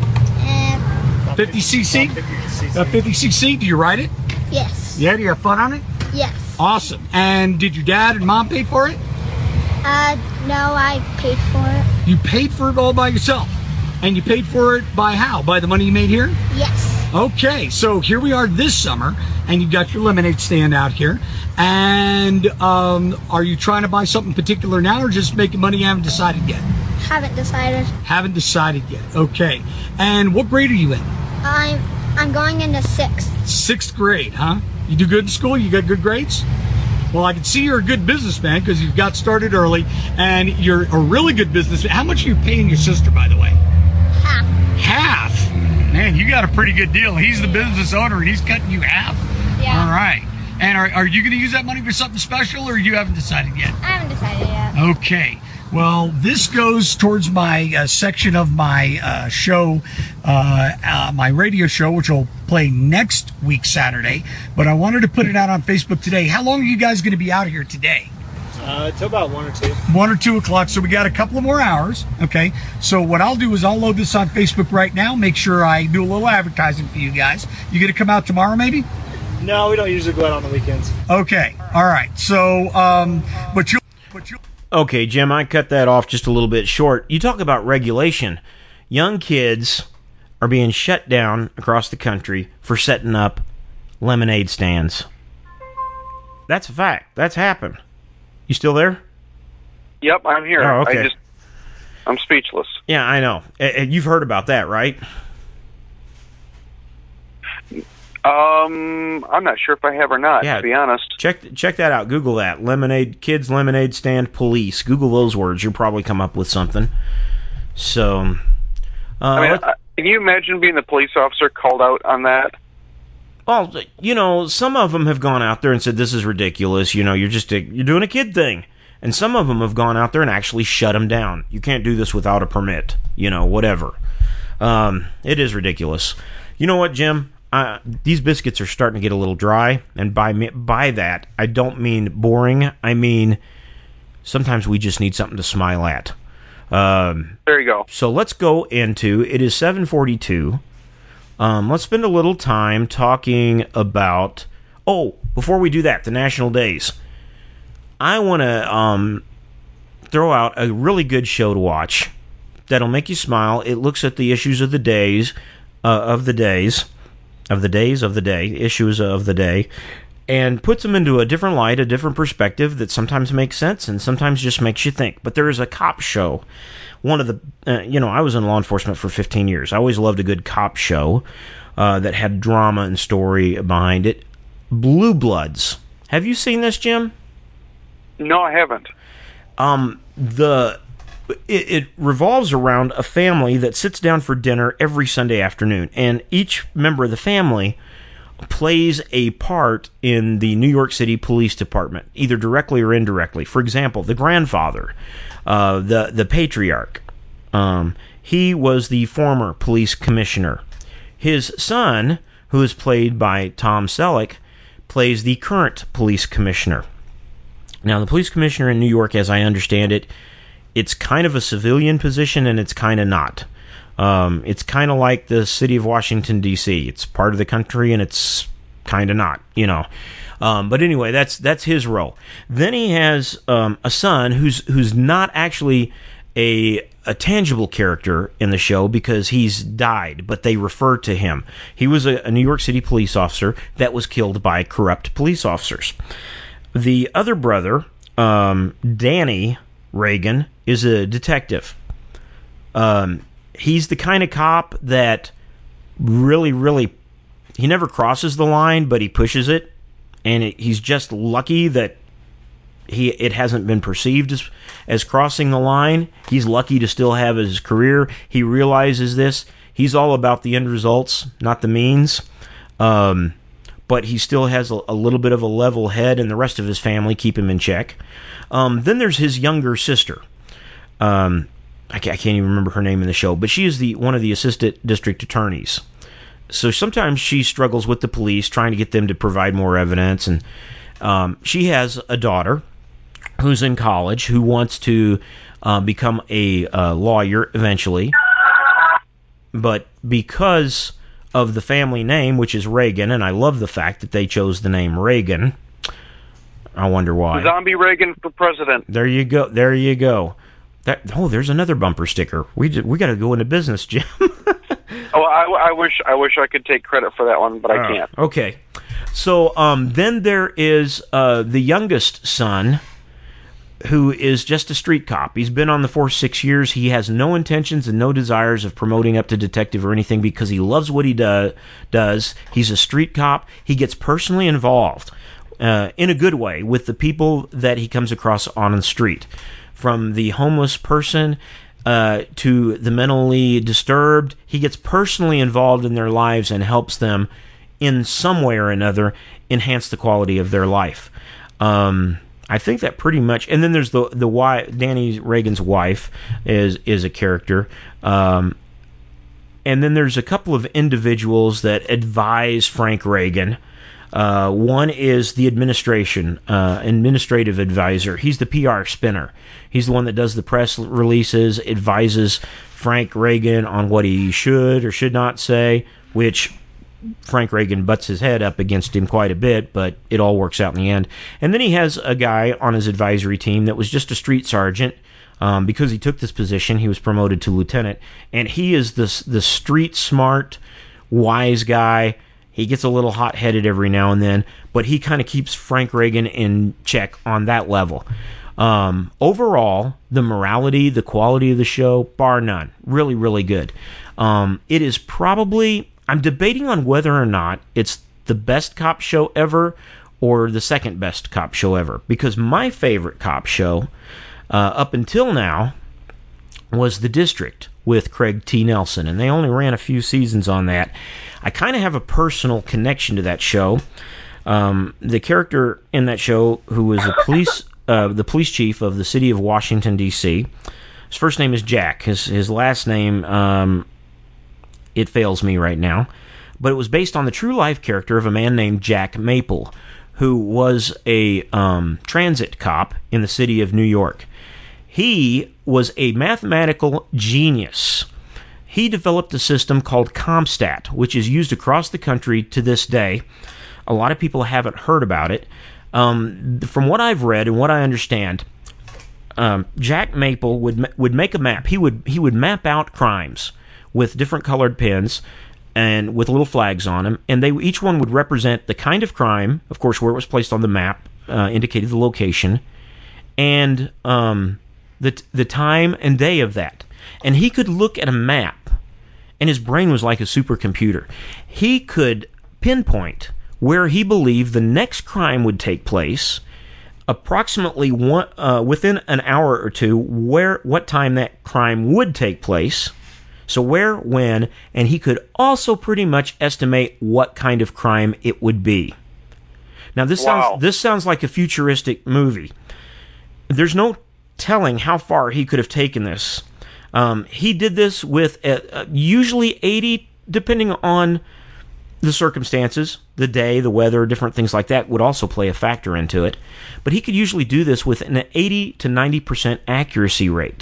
50cc? 50cc. Do you ride it? Yes. Yeah, do you have fun on it? Yes. Awesome. And did your dad and mom pay for it? No, I paid for it. You paid for it all by yourself? And you paid for it by how? By the money you made here? Yes. Okay, so here we are this summer, and you've got your lemonade stand out here. And are you trying to buy something particular now, or just making money you haven't decided yet? Haven't decided. Haven't decided yet. Okay. And what grade are you in? I'm going into 6th. 6th grade, huh? You do good in school? You got good grades? Well, I can see you're a good businessman because you've got started early, and you're a really good businessman. How much are you paying your sister, by the way? Half. Half? Man, you got a pretty good deal. He's the business owner, and he's cutting you half? Yeah. All right. And are you going to use that money for something special, or you haven't decided yet? I haven't decided yet. Okay. Well, this goes towards my section of my show, my radio show, which will play next week Saturday. But I wanted to put it out on Facebook today. How long are you guys going to be out here today? Till about 1 or 2. 1 or 2 o'clock. So we got a couple of more hours. Okay. So what I'll do is I'll load this on Facebook right now. Make sure I do a little advertising for you guys. You going to come out tomorrow, maybe? No, we don't usually go out on the weekends. Okay. All right. So, but you. Okay, Jim, I cut that off just a little bit short. You talk about regulation. Young kids are being shut down across the country for setting up lemonade stands. That's a fact. That's happened. You still there? Yep, I'm here. Oh, okay. I'm speechless. Yeah, I know. You've heard about that, right? I'm not sure if I have or not, to be honest. Check that out. Google that. Kids lemonade stand police. Google those words. You'll probably come up with something. So, can you imagine being the police officer called out on that? Well, some of them have gone out there and said, this is ridiculous. You're doing a kid thing. And some of them have gone out there and actually shut them down. You can't do this without a permit. Whatever. It is ridiculous. You know what, Jim? These biscuits are starting to get a little dry, and by that, I don't mean boring. I mean, sometimes we just need something to smile at. There you go. So let's go into, it is 7:42. Let's spend a little time talking about, before we do that, the national days. I want to throw out a really good show to watch that'll make you smile. It looks at the issues of the days, issues of the day, and puts them into a different light, a different perspective that sometimes makes sense and sometimes just makes you think. But there is a cop show. One of the, I was in law enforcement for 15 years. I always loved a good cop show that had drama and story behind it. Blue Bloods. Have you seen this, Jim? No, I haven't. It revolves around a family that sits down for dinner every Sunday afternoon, and each member of the family plays a part in the New York City Police Department, either directly or indirectly. For example, the grandfather, the patriarch, he was the former police commissioner. His son, who is played by Tom Selleck, plays the current police commissioner. Now, the police commissioner in New York, as I understand it, it's kind of a civilian position, and it's kind of not. It's kind of like the city of Washington, D.C. It's part of the country, and it's kind of not, But anyway, that's his role. Then he has a son who's not actually a tangible character in the show because he's died, but they refer to him. He was a New York City police officer that was killed by corrupt police officers. The other brother, Danny Reagan, is a detective. He's the kind of cop that really, he never crosses the line, but he pushes it, and he's just lucky that it hasn't been perceived as crossing the line. He's lucky to still have his career. He realizes this. He's all about the end results, not the means. But he still has a little bit of a level head, and the rest of his family keep him in check. Then there's his younger sister. I can't even remember her name in the show, but she is one of the assistant district attorneys. So sometimes she struggles with the police, trying to get them to provide more evidence. And she has a daughter who's in college who wants to become a lawyer eventually. But because of the family name, which is Reagan, and I love the fact that they chose the name Reagan. I wonder why. Zombie Reagan for president. There you go. There's another bumper sticker. We got to go into business, Jim. I wish I could take credit for that one, but I can't. Okay. So then there is the youngest son, who is just a street cop. He's been on the force 6 years. He has no intentions and no desires of promoting up to detective or anything because he loves what he does. He's a street cop. He gets personally involved in a good way with the people that he comes across on the street. From the homeless person to the mentally disturbed, he gets personally involved in their lives and helps them in some way or another enhance the quality of their life. I think that pretty much. And then there's the wife, Danny Reagan's wife is a character. And then there's a couple of individuals that advise Frank Reagan. One is the administrative advisor. He's the PR spinner. He's the one that does the press releases, advises Frank Reagan on what he should or should not say, which Frank Reagan butts his head up against him quite a bit, but it all works out in the end. And then he has a guy on his advisory team that was just a street sergeant. Because he took this position, he was promoted to lieutenant, and he is the street smart, wise guy. He gets a little hot-headed every now and then, but he kind of keeps Frank Reagan in check on that level. Overall, the morality, the quality of the show, bar none, really, really good. It is probably, I'm debating on whether or not it's the best cop show ever or the second best cop show ever, because my favorite cop show up until now was The District with Craig T. Nelson, and they only ran a few seasons on that. I kind of have a personal connection to that show. The character in that show, who was the police chief of the city of Washington, D.C., his first name is Jack. His last name, it fails me right now, but it was based on the true life character of a man named Jack Maple, who was a transit cop in the city of New York. He was a mathematical genius. He developed a system called CompStat, which is used across the country to this day. A lot of people haven't heard about it. From what I've read and what I understand, Jack Maple would make a map. He would map out crimes with different colored pens and with little flags on them, and each one would represent the kind of crime, of course, where it was placed on the map, indicated the location, and the time and day of that. And he could look at a map, and his brain was like a supercomputer. He could pinpoint where he believed the next crime would take place, approximately within an hour or two, what time that crime would take place. So where, when, and he could also pretty much estimate what kind of crime it would be. Now this sounds like a futuristic movie. There's no telling how far he could have taken this. He did this with usually 80, depending on the circumstances, the day, the weather, different things like that would also play a factor into it. But he could usually do this with an 80 to 90% accuracy rate.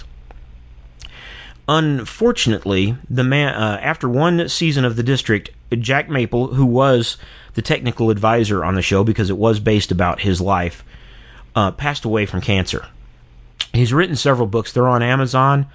Unfortunately, the man after one season of The District, Jack Maple, who was the technical advisor on the show because it was based about his life, passed away from cancer. He's written several books. They're on Amazon.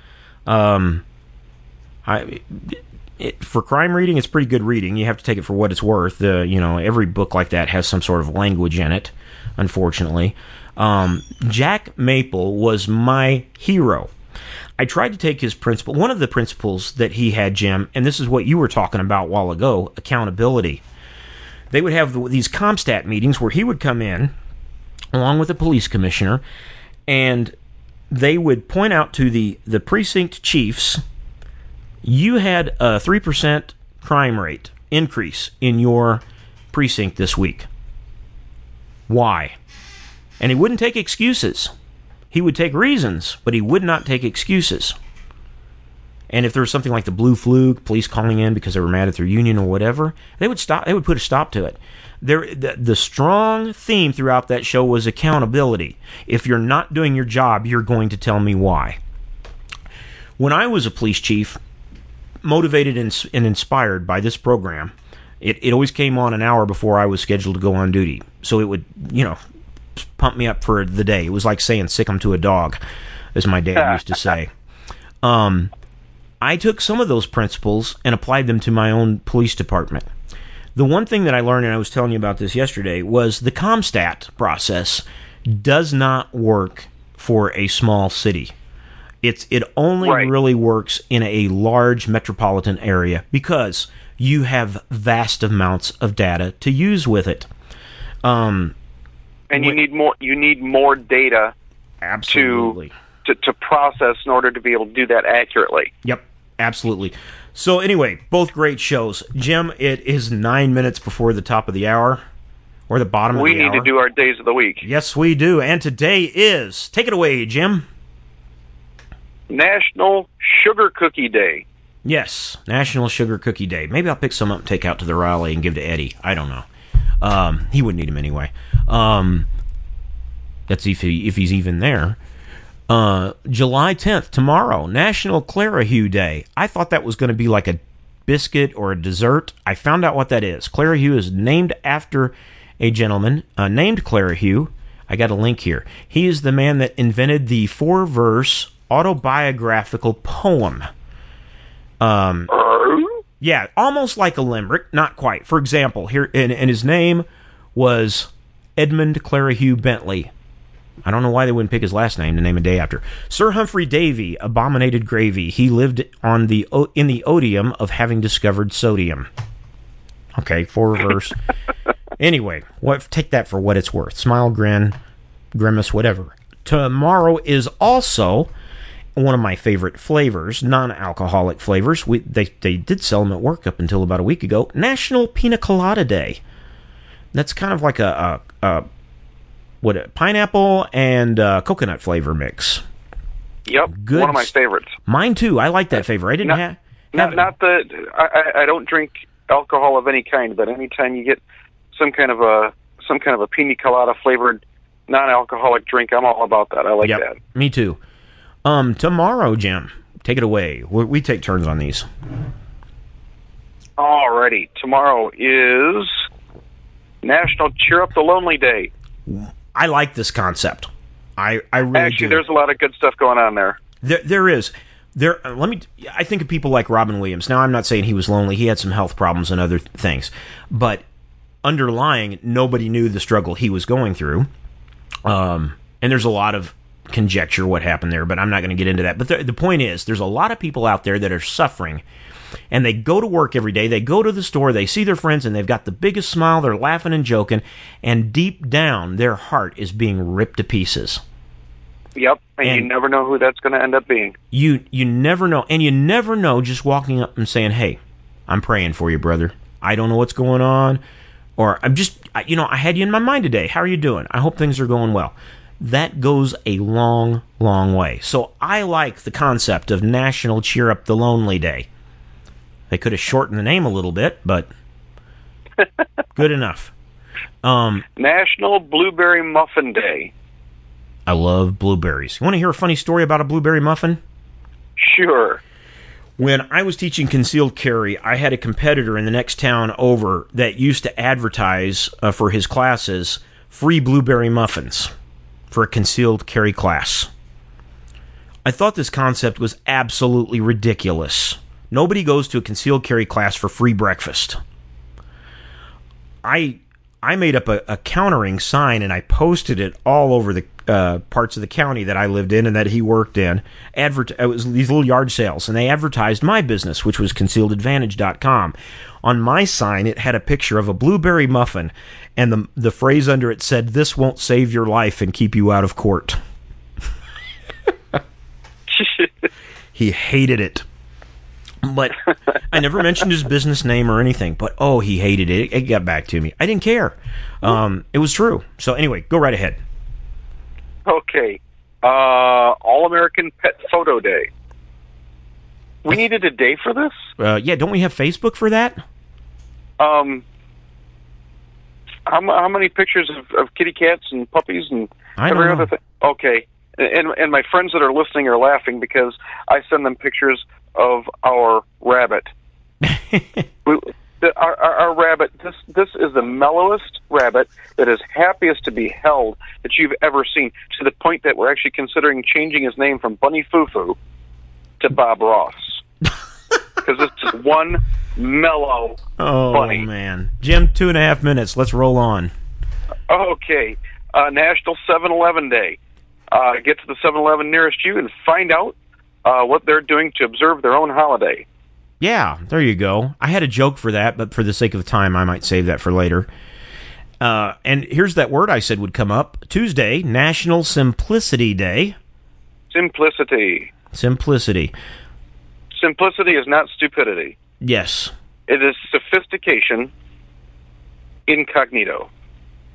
For crime reading, it's pretty good reading. You have to take it for what it's worth. Every book like that has some sort of language in it, unfortunately. Jack Maple was my hero. I tried to take his principle. One of the principles that he had, Jim, and this is what you were talking about a while ago, accountability. They would have these CompStat meetings where he would come in, along with the police commissioner, and they would point out to the precinct chiefs, you had a 3% crime rate increase in your precinct this week. Why? And he wouldn't take excuses. He would take reasons, but he would not take excuses. And if there was something like the Blue Fluke, police calling in because they were mad at their union or whatever, they would stop. They would put a stop to it. The strong theme throughout that show was accountability. If you're not doing your job, you're going to tell me why. When I was a police chief, motivated and inspired by this program, it always came on an hour before I was scheduled to go on duty. So it would, pump me up for the day. It was like saying sick 'em to a dog, as my dad used to say. I took some of those principles and applied them to my own police department. The one thing that I learned, and I was telling you about this yesterday, was the CompStat process does not work for a small city. It only really works in a large metropolitan area because you have vast amounts of data to use with it. And you need more data absolutely to process in order to be able to do that accurately. Yep, absolutely. So anyway, both great shows. Jim, it is 9 minutes before the top of the hour. or the bottom of We the hour. need to do our days of the week. Yes, we do. And today is, take it away, Jim. National Sugar Cookie Day. Yes, National Sugar Cookie Day. Maybe I'll pick some up and take out to the Raleigh and give to Eddie. I don't know. He wouldn't eat them anyway. That's if he's even there. July 10th, tomorrow, National Clarahue Day. I thought that was going to be like a biscuit or a dessert. I found out what that is. Clarahue is named after a gentleman named Clarahue. I got a link here. He is the man that invented the 4-verse autobiographical poem. Yeah, almost like a limerick, not quite. For example, here, and his name was Edmund Clarahue Bentley. I don't know why they wouldn't pick his last name to name a day after. Sir Humphrey Davy abominated gravy. He lived in the odium of having discovered sodium. Okay, 4-verse. Anyway, take that for what it's worth. Smile, grin, grimace, whatever. Tomorrow is also one of my favorite flavors, non-alcoholic flavors. They did sell them at work up until about a week ago. National Pina Colada Day. That's kind of like a pineapple and coconut flavor mix. Yep, Good. one of my favorites. Mine too. I like that flavor. I didn't have I don't drink alcohol of any kind, but anytime you get some kind of a pina colada flavored non-alcoholic drink, I'm all about that. I like that. Me too. Tomorrow, Jim, take it away. We take turns on these. Alrighty, tomorrow is National Cheer Up the Lonely Day. I like this concept. I really Actually, do. there's a lot of good stuff going on there. There is. I think of people like Robin Williams. Now, I'm not saying he was lonely. He had some health problems and other things. But underlying, nobody knew the struggle he was going through. And there's a lot of conjecture what happened there, but I'm not going to get into that. But the point is, there's a lot of people out there that are suffering, and they go to work every day, they go to the store, they see their friends, and they've got the biggest smile, they're laughing and joking, and deep down, their heart is being ripped to pieces. Yep, and you never know who that's going to end up being. You never know, and you never know just walking up and saying, hey, I'm praying for you, brother. I don't know what's going on, or I had you in my mind today. How are you doing? I hope things are going well. That goes a long, long way. So I like the concept of National Cheer Up the Lonely Day. They could have shortened the name a little bit, but good enough. National Blueberry Muffin Day. I love blueberries. You want to hear a funny story about a blueberry muffin? Sure. When I was teaching concealed carry, I had a competitor in the next town over that used to advertise for his classes free blueberry muffins for a concealed carry class. I thought this concept was absolutely ridiculous. Nobody goes to a concealed carry class for free breakfast. I made up a countering sign and I posted it all over the parts of the county that I lived in and that he worked in. It was these little yard sales, and they advertised my business, which was concealedadvantage.com. On my sign, it had a picture of a blueberry muffin, and the phrase under it said, "This won't save your life and keep you out of court." He hated it. But I never mentioned his business name or anything. But, he hated it. It got back to me. I didn't care. It was true. So, anyway, go right ahead. Okay. All-American Pet Photo Day. We needed a day for this? Yeah, don't we have Facebook for that? How many pictures of kitty cats and puppies and every other thing? Okay. And my friends that are listening are laughing because I send them pictures of our rabbit. Our rabbit, this is the mellowest rabbit that is happiest to be held that you've ever seen, to the point that we're actually considering changing his name from Bunny Foo-Foo to Bob Ross. Because it's just one mellow bunny. Oh, man. Jim, 2.5 minutes. Let's roll on. Okay. National 7-Eleven Day. Get to the 7-Eleven nearest you and find out what they're doing to observe their own holiday. Yeah, there you go. I had a joke for that, but for the sake of time, I might save that for later. And here's that word I said would come up. Tuesday, National Simplicity Day. Simplicity. Simplicity. Simplicity is not stupidity. Yes. It is sophistication incognito.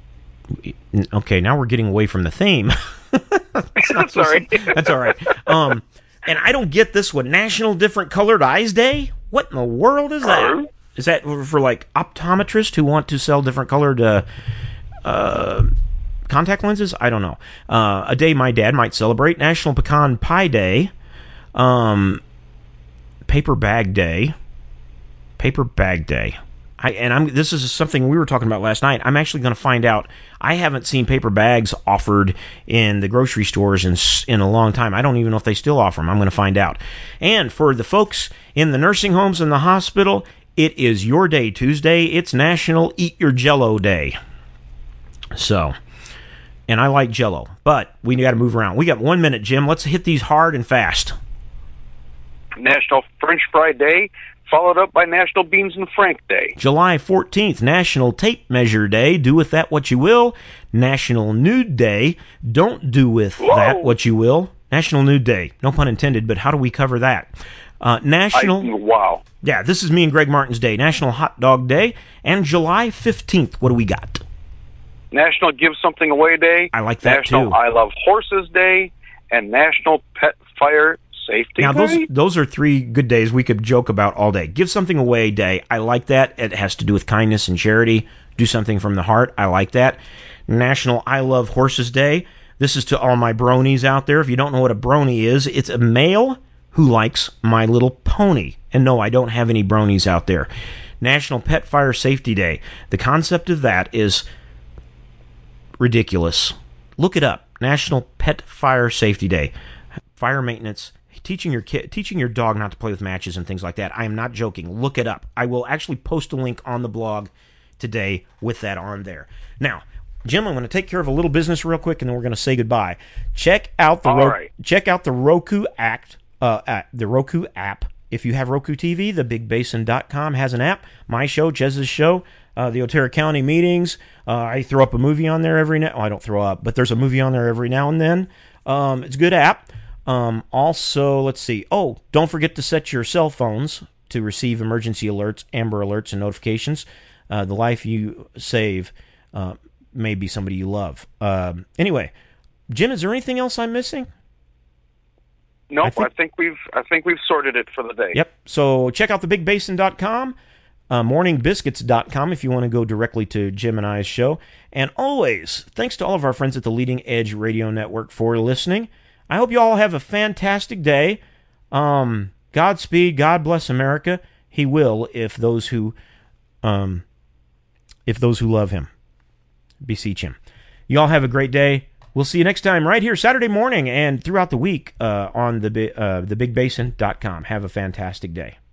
Okay, now we're getting away from the theme. Sorry. That's all right. And I don't get this one. National Different Colored Eyes Day? What in the world is that? Is that for like optometrists who want to sell different colored contact lenses? I don't know. A day my dad might celebrate. National Pecan Pie Day. Paper Bag Day. Paper Bag Day. This is something we were talking about last night. I'm actually going to find out. I haven't seen paper bags offered in the grocery stores in a long time. I don't even know if they still offer them. I'm going to find out. And for the folks in the nursing homes and the hospital, it is your day, Tuesday. It's National Eat Your Jell-O Day. So, and I like Jell-O, but we got to move around. We got 1 minute, Jim. Let's hit these hard and fast. National French Fry Day, followed up by National Beans and Frank Day. July 14th, National Tape Measure Day. Do with that what you will. National Nude Day. Don't do with that what you will. National Nude Day. No pun intended, but how do we cover that? Wow. Yeah, this is me and Greg Martin's day. National Hot Dog Day. And July 15th, what do we got? National Give Something Away Day. I like that, National too. I Love Horses Day. And National Pet Fire Safety Now, Day. those are 3 good days we could joke about all day. Give Something Away Day. I like that. It has to do with kindness and charity. Do something from the heart. I like that. National I Love Horses Day. This is to all my bronies out there. If you don't know what a brony is, it's a male who likes My Little Pony. And no, I don't have any bronies out there. National Pet Fire Safety Day. The concept of that is ridiculous. Look it up. National Pet Fire Safety Day. Fire maintenance. Teaching your dog not to play with matches and things like that. I am not joking. Look it up. I will actually post a link on the blog today with that on there. Now, Jim, I'm going to take care of a little business real quick, and then we're going to say goodbye. Check out the Roku the Roku app. If you have Roku TV, thebigbasin.com has an app. My show, Jez's show, the Otero County meetings. I throw up a movie on there every now. I don't throw up, but there's a movie on there every now and then. It's a good app. Also, let's see. Oh, don't forget to set your cell phones to receive emergency alerts, Amber Alerts, and notifications. The life you save may be somebody you love. Anyway, Jim, is there anything else I'm missing? Nope, I think we've sorted it for the day. Yep. So check out thebigbasin.com, morningbiscuits.com if you want to go directly to Jim and I's show. And always, thanks to all of our friends at the Leading Edge Radio Network for listening. I hope you all have a fantastic day. Godspeed. God bless America. He will if those who love him beseech him. You all have a great day. We'll see you next time right here Saturday morning and throughout the week on thebigbasin.com. Have a fantastic day.